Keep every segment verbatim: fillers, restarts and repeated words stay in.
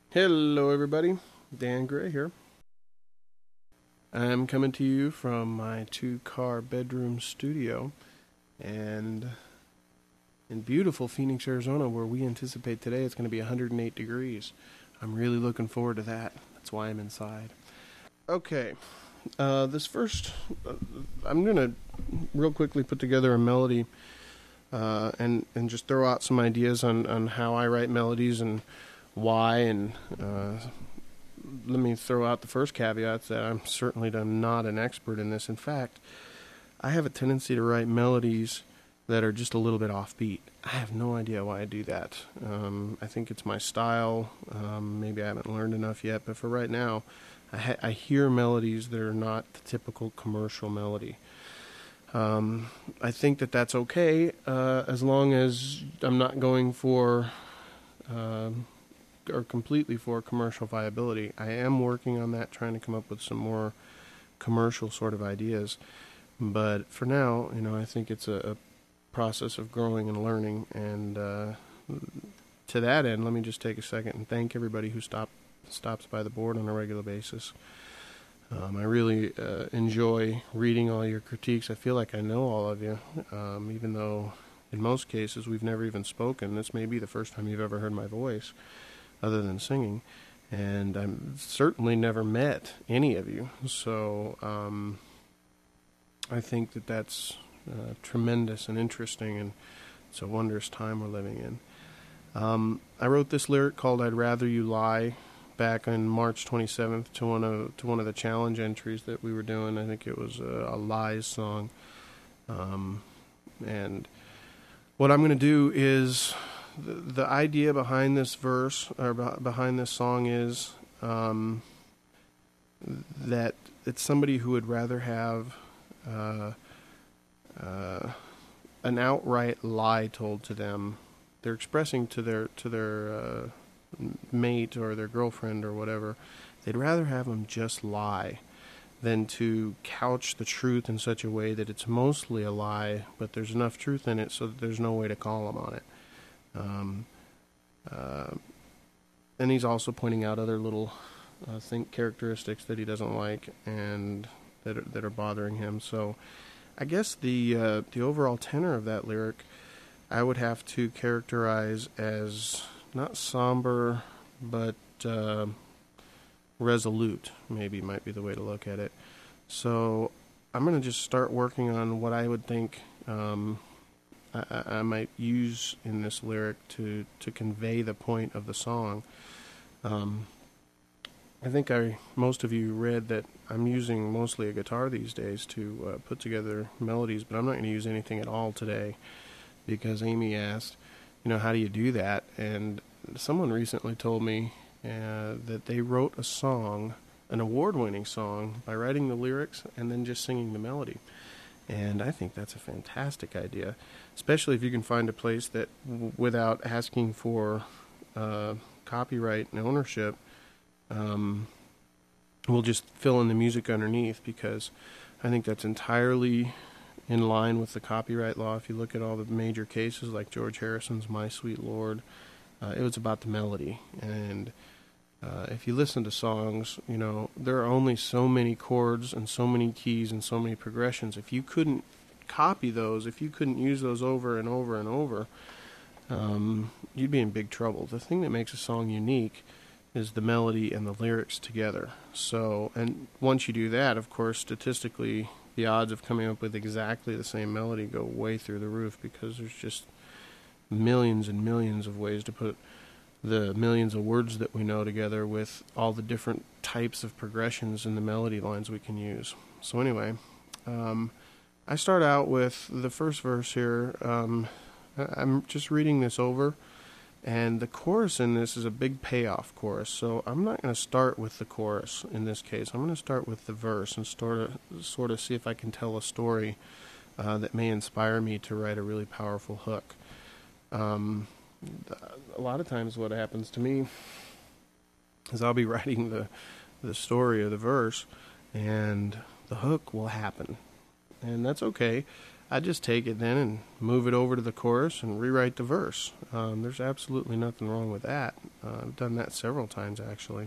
Hello, everybody. Dan Gray here. I'm coming to you from my two car bedroom studio and in beautiful Phoenix, Arizona, where we anticipate today it's going to be one hundred eight degrees. I'm really looking forward to that. That's why I'm inside. Okay, uh, this first, uh, I'm going to real quickly put together a melody uh, and, and just throw out some ideas on, on how I write melodies and why, and uh, let me throw out the first caveat that I'm certainly not an expert in this. In fact, I have a tendency to write melodies that are just a little bit offbeat. I have no idea why I do that. Um, I think it's my style. Um, maybe I haven't learned enough yet, but for right now, I, ha- I hear melodies that are not the typical commercial melody. Um, I think that that's okay uh, as long as I'm not going for... Uh, or completely for commercial viability. I am working on that, trying to come up with some more commercial sort of ideas. But for now, you know, I think it's a, a process of growing and learning. And uh, to that end, let me just take a second and thank everybody who stop, stops by the board on a regular basis. Um, I really uh, enjoy reading all your critiques. I feel like I know all of you, um, even though in most cases we've never even spoken. This may be the first time you've ever heard my voice, other than singing, and I've certainly never met any of you, so um, I think that that's uh, tremendous and interesting, and it's a wondrous time we're living in. Um, I wrote this lyric called "I'd Rather You Lie" back on March twenty-seventh to one of to one of the challenge entries that we were doing. I think it was a, a Lies song, um, and what I'm going to do is... The, the idea behind this verse, or behind this song, is um, that it's somebody who would rather have uh, uh, an outright lie told to them. They're expressing to their to their uh, mate or their girlfriend or whatever. They'd rather have them just lie than to couch the truth in such a way that it's mostly a lie, but there's enough truth in it so that there's no way to call them on it. Um, uh, and he's also pointing out other little uh, think characteristics that he doesn't like and that are, that are bothering him. So I guess the uh, the overall tenor of that lyric I would have to characterize as not somber but uh, resolute, maybe might be the way to look at it. So I'm going to just start working on what I would think um, I, I might use in this lyric to, to convey the point of the song. Um, I think I most of you read that I'm using mostly a guitar these days to uh, put together melodies, but I'm not going to use anything at all today because Amy asked, you know, how do you do that? And someone recently told me uh, that they wrote a song, an award-winning song, by writing the lyrics and then just singing the melody. And I think that's a fantastic idea, especially if you can find a place that, w- without asking for uh, copyright and ownership, um, will just fill in the music underneath, because I think that's entirely in line with the copyright law. If you look at all the major cases, like George Harrison's My Sweet Lord, uh, it was about the melody. And Uh, if you listen to songs, you know, there are only so many chords and so many keys and so many progressions. If you couldn't copy those, if you couldn't use those over and over and over, um, you'd be in big trouble. The thing that makes a song unique is the melody and the lyrics together. So, and once you do that, of course, statistically, the odds of coming up with exactly the same melody go way through the roof, because there's just millions and millions of ways to put the millions of words that we know together with all the different types of progressions in the melody lines we can use. So anyway, um, I start out with the first verse here. Um, I'm just reading this over, and the chorus in this is a big payoff chorus, so I'm not going to start with the chorus in this case. I'm going to start with the verse and sort of, sort of see if I can tell a story uh, that may inspire me to write a really powerful hook. Um... A lot of times what happens to me is I'll be writing the the story or the verse, and the hook will happen. And that's okay. I just take it then and move it over to the chorus and rewrite the verse. Um, there's absolutely nothing wrong with that. Uh, I've done that several times, actually.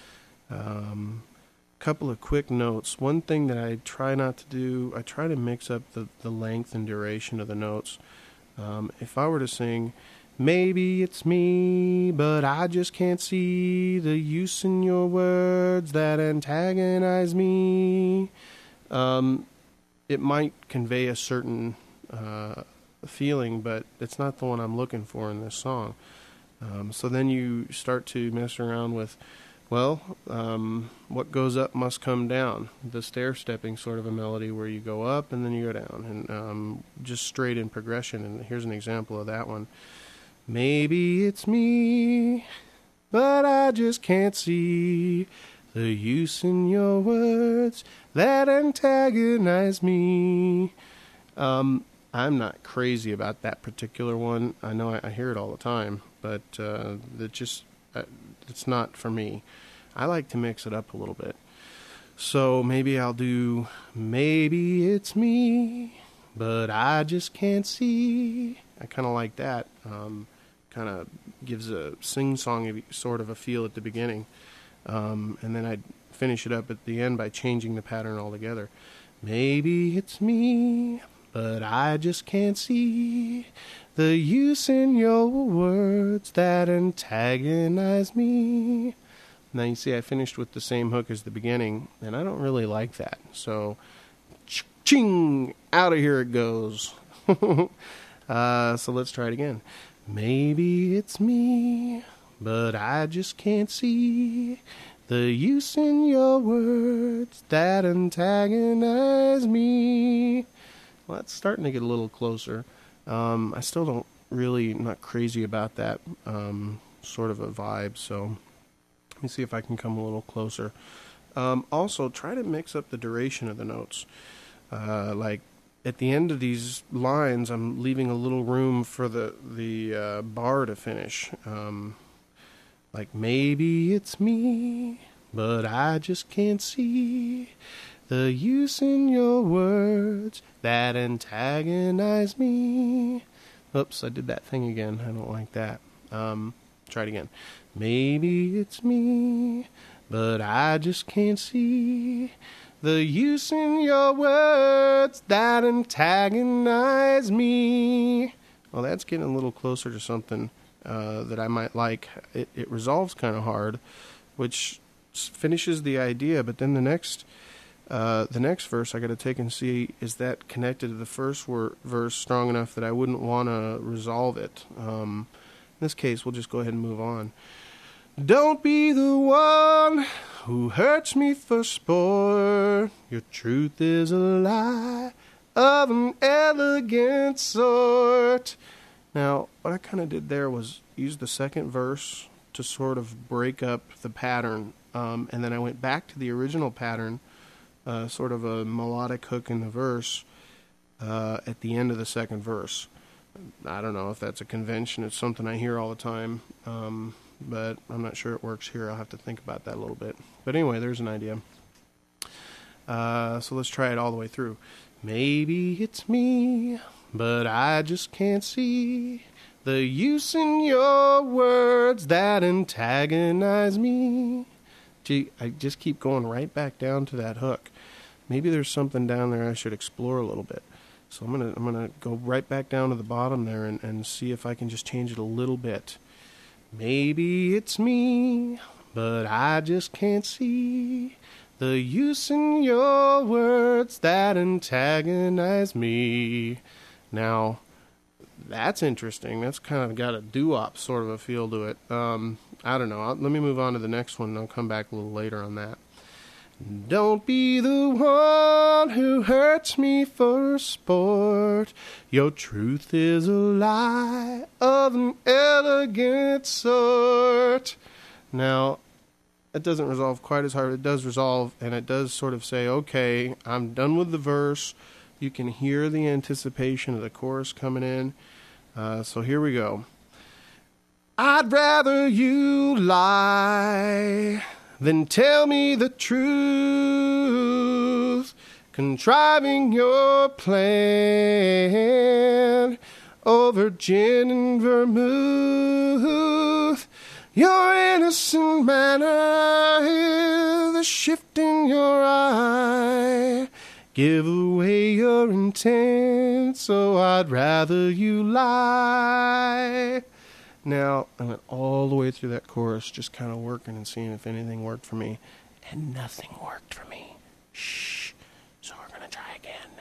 Um, couple of quick notes. One thing that I try not to do, I try to mix up the, the length and duration of the notes. Um, if I were to sing, maybe it's me, but I just can't see the use in your words that antagonize me, um, it might convey a certain uh, feeling, but it's not the one I'm looking for in this song. Um, so then you start to mess around with, well, um, what goes up must come down. The stair-stepping sort of a melody where you go up and then you go down, and um, just straight in progression. And here's an example of that one. Maybe it's me, but I just can't see the use in your words that antagonize me. Um, I'm not crazy about that particular one. I know I, I hear it all the time, but uh, it just uh, it's not for me. I like to mix it up a little bit. So maybe I'll do, maybe it's me, but I just can't see. I kind of like that. Um, kind of gives a sing-song sort of a feel at the beginning. Um, and then I'd finish it up at the end by changing the pattern altogether. Maybe it's me, but I just can't see the use in your words that antagonize me. Now you see I finished with the same hook as the beginning, and I don't really like that. So, ching, out of here it goes. uh, so let's try it again. Maybe it's me, but I just can't see the use in your words that antagonize me. Well, that's starting to get a little closer. Um, I still don't really, not crazy about that um, sort of a vibe, so let me see if I can come a little closer. Um, also, try to mix up the duration of the notes. Uh, like, at the end of these lines, I'm leaving a little room for the, the uh, bar to finish. Um, like, maybe it's me, but I just can't see the use in your words that antagonize me. Oops, I did that thing again. I don't like that. Um, try it again. Maybe it's me, but I just can't see the use in your words that antagonize me. Well, that's getting a little closer to something uh, that I might like. It, it resolves kind of hard, which finishes the idea, but then the next uh, the next verse I got to take and see, is that connected to the first wor- verse strong enough that I wouldn't want to resolve it. Um, in this case, we'll just go ahead and move on. Don't be the one who hurts me for sport. Your truth is a lie of an elegant sort. Now, what I kind of did there was use the second verse to sort of break up the pattern. Um, and then I went back to the original pattern, uh, sort of a melodic hook in the verse, uh, at the end of the second verse. I don't know if that's a convention. It's something I hear all the time. Um... but I'm not sure it works here. I'll have to think about that a little bit. But anyway, there's an idea. Uh, so let's try it all the way through. Maybe it's me, but I just can't see the use in your words that antagonize me. Gee, I just keep going right back down to that hook. Maybe there's something down there I should explore a little bit. So I'm gonna I'm gonna go right back down to the bottom there and, and see if I can just change it a little bit. Maybe it's me, but I just can't see the use in your words that antagonize me. Now, that's interesting. That's kind of got a doo-wop sort of a feel to it. Um, I don't know. I'll, let me move on to the next one, and I'll come back a little later on that. Don't be the one who hurts me for sport. Your truth is a lie of an elegant sort. Now, it doesn't resolve quite as hard. It does resolve, and it does sort of say, okay, I'm done with the verse. You can hear the anticipation of the chorus coming in. Uh, so here we go. I'd rather you lie then tell me the truth, contriving your plan over gin and vermouth. Your innocent manner, the shift in your eye, give away your intent, so I'd rather you lie. Now, I went all the way through that chorus, just kind of working and seeing if anything worked for me, and nothing worked for me. Shh. So we're going to try again.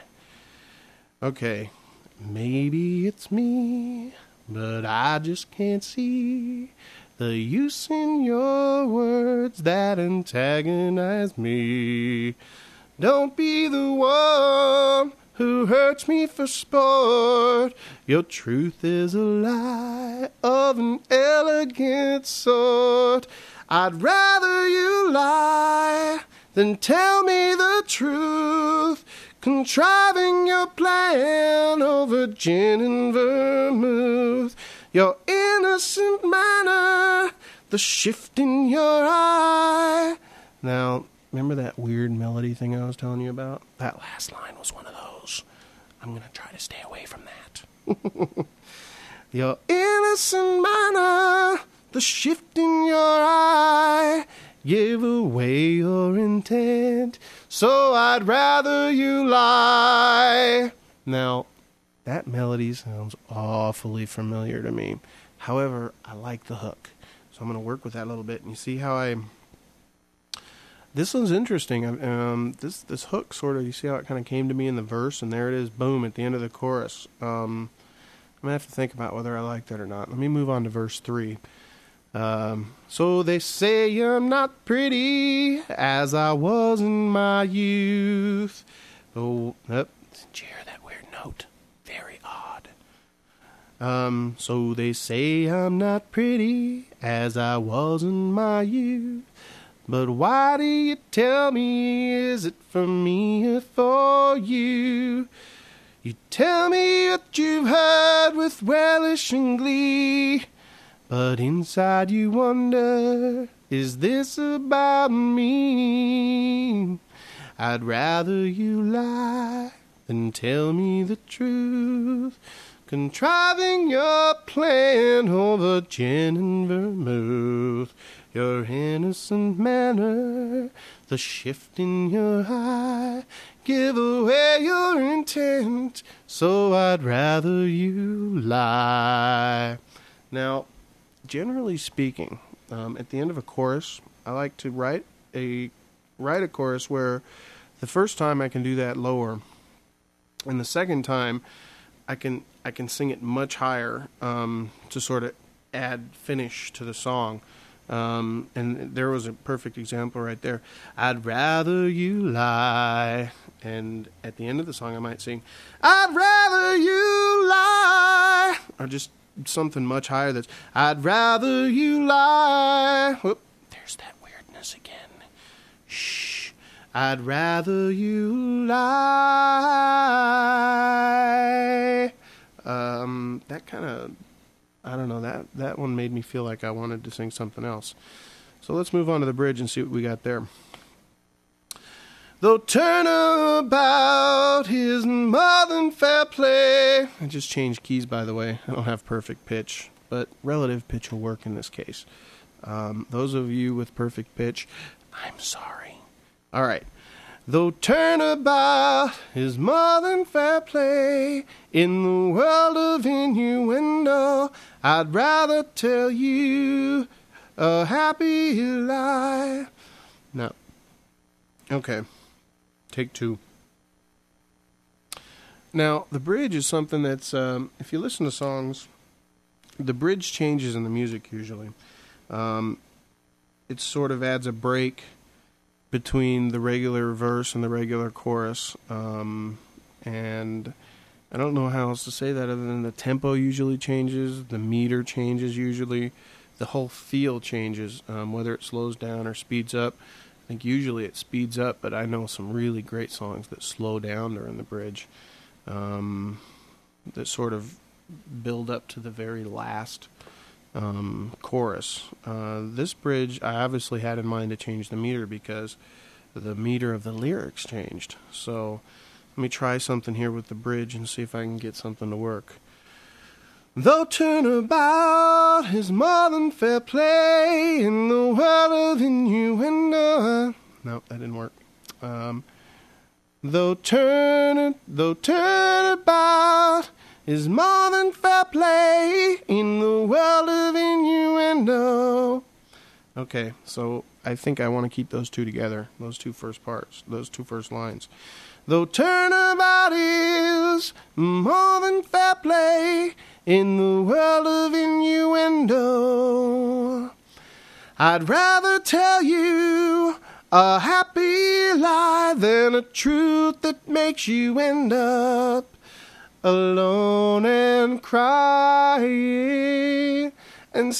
Okay, maybe it's me, but I just can't see the use in your words that antagonize me. Don't be the one who hurts me for sport. Your truth is a lie of an elegant sort. I'd rather you lie than tell me the truth, contriving your plan over gin and vermouth. Your innocent manner, the shift in your eye. Now, remember that weird melody thing I was telling you about? That last line was one of those. I'm going to try to stay away from that. Your innocent manner, the shift in your eye, give away your intent, so I'd rather you lie. Now, that melody sounds awfully familiar to me. However, I like the hook. So I'm going to work with that a little bit. And you see how I... This one's interesting. Um, this this hook sort of, you see how it kind of came to me in the verse, and there it is, boom, at the end of the chorus. Um, I'm going to have to think about whether I like that or not. Let me move on to verse three. Um, so they say I'm not pretty as I was in my youth. Oh, yep. Did you hear that weird note? Very odd. Um, so they say I'm not pretty as I was in my youth. But why do you tell me, is it for me or for you? You tell me what you've heard with relish and glee, but inside you wonder, is this about me? I'd rather you lie than tell me the truth, contriving your plan over gin and vermouth. Your innocent manner, the shift in your eye, give away your intent, so I'd rather you lie. Now, generally speaking, um, at the end of a chorus, I like to write a write a chorus where the first time I can do that lower, and the second time I can I can sing it much higher um, to sort of add finish to the song. Um, and there was a perfect example right there. I'd rather you lie. And at the end of the song, I might sing, I'd rather you lie. Or just something much higher that's, I'd rather you lie. Whoop, there's that weirdness again. Shh. I'd rather you lie. Um, that kind of... I don't know, that, that one made me feel like I wanted to sing something else. So let's move on to the bridge and see what we got there. Though turnabout his more than fair play. I just changed keys, by the way. I don't have perfect pitch, but relative pitch will work in this case. Um, those of you with perfect pitch, I'm sorry. All right. Though turnabout is more than fair play, in the world of innuendo, I'd rather tell you a happy lie. No. Okay. Take two. Now, the bridge is something that's, um, if you listen to songs, the bridge changes in the music usually. Um, it sort of adds a break between the regular verse and the regular chorus, um, and I don't know how else to say that other than the tempo usually changes, the meter changes usually, the whole feel changes, um, whether it slows down or speeds up. I think usually it speeds up, but I know some really great songs that slow down during the bridge, um, that sort of build up to the very last um, chorus. Uh, this bridge, I obviously had in mind to change the meter because the meter of the lyrics changed. So let me try something here with the bridge and see if I can get something to work. Though turnabout is more than fair play in the world of innuendo. No, that didn't work. Um, though turn, though turnabout is more than fair play in the world of innuendo. Okay, so I think I want to keep those two together, those two first parts, those two first lines. Though turnabout is more than fair play in the world of innuendo, I'd rather tell you a happy lie than a truth that makes you end up alone and crying and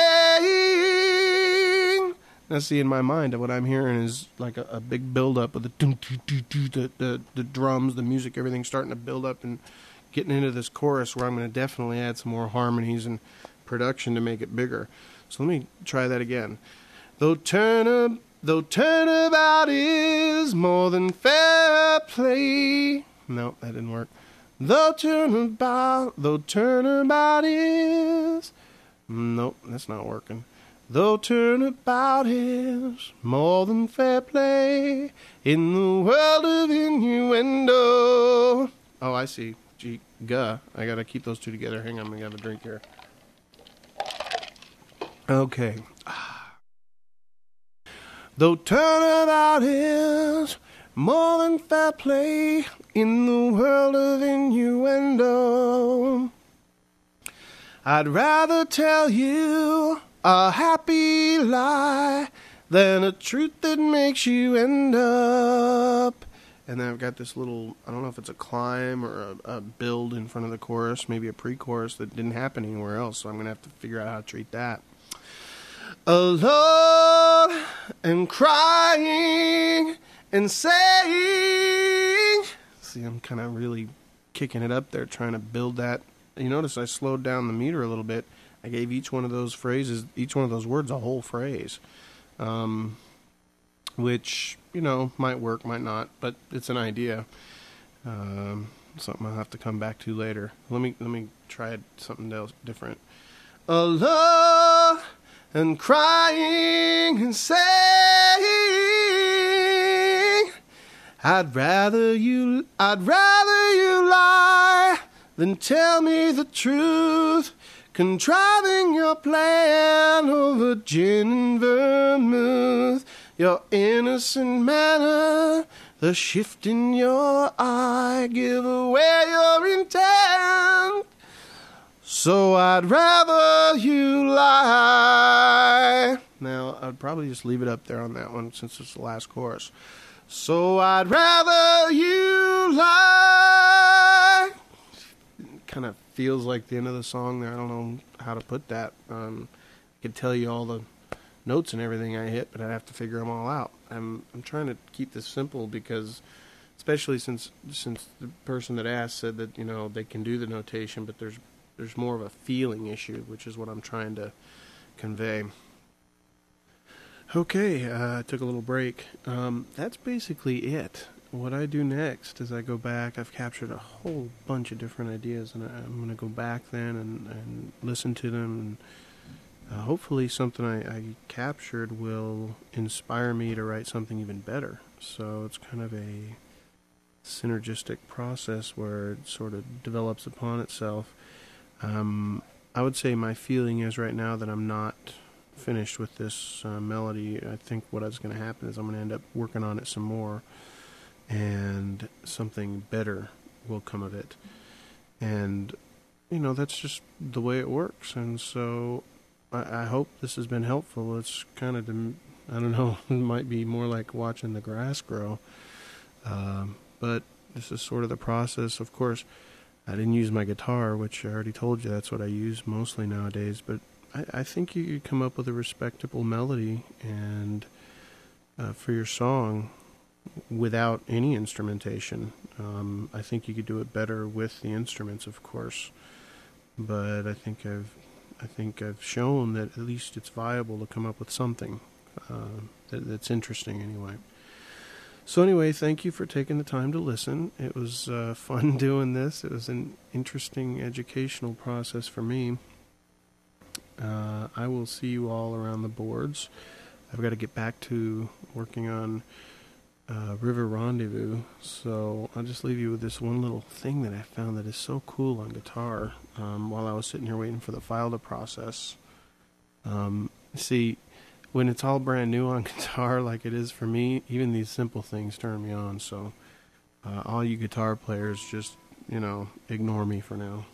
saying. Now, see, in my mind, what I'm hearing is like a, a big build-up of the, doo, doo, doo, doo, the, the the drums, the music, everything's starting to build up and getting into this chorus where I'm going to definitely add some more harmonies and production to make it bigger. So let me try that again. Though turn though turnabout is more than fair play. No, that didn't work. Though turnabout, though turnabout is. Nope, that's not working. Though turnabout is more than fair play in the world of innuendo. Oh, I see. Gee, guh. I gotta keep those two together. Hang on, I'm gonna have a drink here. Okay. Though turnabout is more than fair play in the world of innuendo, I'd rather tell you a happy lie than a truth that makes you end up. And then I've got this little, I don't know if it's a climb or a, a build in front of the chorus, maybe a pre-chorus that didn't happen anywhere else, so I'm going to have to figure out how to treat that. Alone and crying and saying. See, I'm kind of really kicking it up there, trying to build that. You notice I slowed down the meter a little bit. I gave each one of those phrases, each one of those words, a whole phrase, um, which, you know, might work, might not, but it's an idea. Um, something I'll have to come back to later. Let me let me try something else different. Alone and crying and saying, I'd rather you, I'd rather you lie than tell me the truth. Contriving your plan over gin and vermouth, your innocent manner, the shift in your eye give away your intent. So I'd rather you lie. Now, I'd probably just leave it up there on that one since it's the last chorus. So I'd rather you lie. Kind of feels like the end of the song there. I don't know how to put that. Um, I could tell you all the notes and everything I hit, but I'd have to figure them all out. I'm I'm trying to keep this simple because, especially since since the person that asked said that, you know, they can do the notation, but there's there's more of a feeling issue, which is what I'm trying to convey. Okay, uh, I took a little break. Um, that's basically it. What I do next is I go back. I've captured a whole bunch of different ideas, and I'm going to go back then and, and listen to them. And uh, hopefully something I, I captured will inspire me to write something even better. So it's kind of a synergistic process where it sort of develops upon itself. Um, I would say my feeling is right now that I'm not finished with this uh, melody. I think what is going to happen is I'm going to end up working on it some more, and something better will come of it. And, you know, that's just the way it works. And so I, I hope this has been helpful. It's kind of, I don't know, it might be more like watching the grass grow. Um, but this is sort of the process. Of course, I didn't use my guitar, which I already told you that's what I use mostly nowadays. But I, I think you could come up with a respectable melody and uh, for your song without any instrumentation. Um, I think you could do it better with the instruments, of course. But I think I've, I think I've shown that at least it's viable to come up with something uh, that, that's interesting anyway. So anyway, thank you for taking the time to listen. It was uh, fun doing this. It was an interesting educational process for me. Uh, I will see you all around the boards. I've got to get back to working on uh, River Rendezvous, so I'll just leave you with this one little thing that I found that is so cool on guitar um, while I was sitting here waiting for the file to process. Um, see, when it's all brand new on guitar like it is for me, even these simple things turn me on, so uh, all you guitar players just, you know, ignore me for now.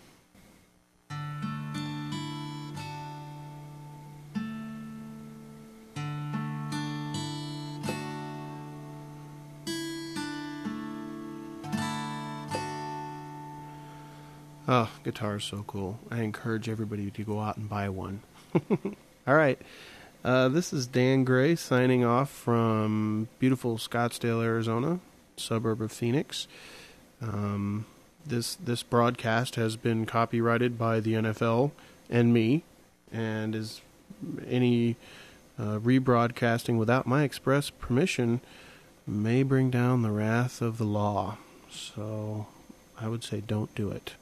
Oh, guitar is so cool. I encourage everybody to go out and buy one. All right. Uh, this is Dan Gray signing off from beautiful Scottsdale, Arizona, suburb of Phoenix. Um, this this broadcast has been copyrighted by the N F L and me, and is any uh, rebroadcasting without my express permission may bring down the wrath of the law. So I would say don't do it.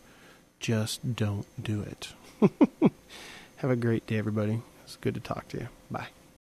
Just don't do it. Have a great day, everybody. It's good to talk to you. Bye.